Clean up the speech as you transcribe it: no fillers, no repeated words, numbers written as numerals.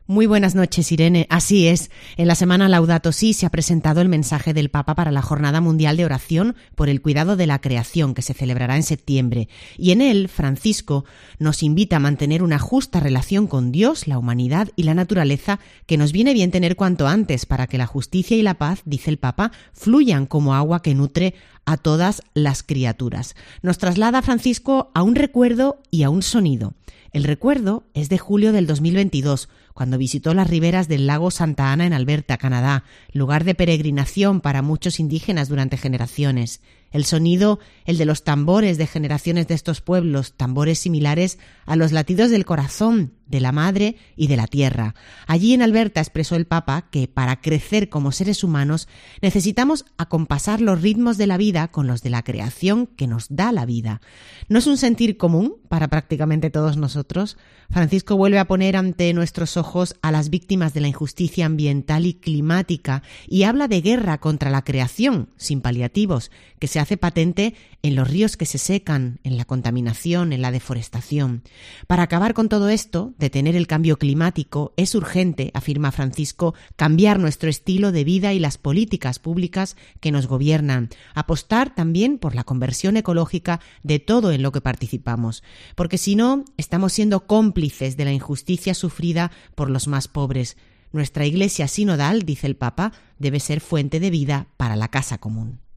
Muy buenas noches, Irene. Así es, en la semana Laudato Si se ha presentado el mensaje del Papa para la Jornada Mundial de Oración por el Cuidado de la Creación, que se celebrará en septiembre. Y en él, Francisco nos invita a mantener una justa relación con Dios, la humanidad y la naturaleza, que nos viene bien tener cuanto antes para que la justicia y la paz, dice el Papa, fluyan como agua que nutre a todas las criaturas. Nos traslada Francisco a un recuerdo y a un sonido. El recuerdo es de julio del 2022, cuando visitó las riberas del lago Santa Ana en Alberta, Canadá, lugar de peregrinación para muchos indígenas durante generaciones. El sonido, el de los tambores de generaciones de estos pueblos, tambores similares a los latidos del corazón, de la madre y de la tierra. Allí en Alberta expresó el Papa que para crecer como seres humanos necesitamos acompasar los ritmos de la vida con los de la creación que nos da la vida. ¿No es un sentir común para prácticamente todos nosotros? Francisco vuelve a poner ante nuestros ojos a las víctimas de la injusticia ambiental y climática y habla de guerra contra la creación, sin paliativos, que se hace patente en los ríos que se secan, en la contaminación, en la deforestación. Para acabar con todo esto, detener el cambio climático, es urgente, afirma Francisco, cambiar nuestro estilo de vida y las políticas públicas que nos gobiernan, apostar también por la conversión ecológica de todo en lo que participamos, porque si no, estamos siendo cómplices de la injusticia sufrida por los más pobres. Nuestra Iglesia sinodal, dice el Papa, debe ser fuente de vida para la casa común.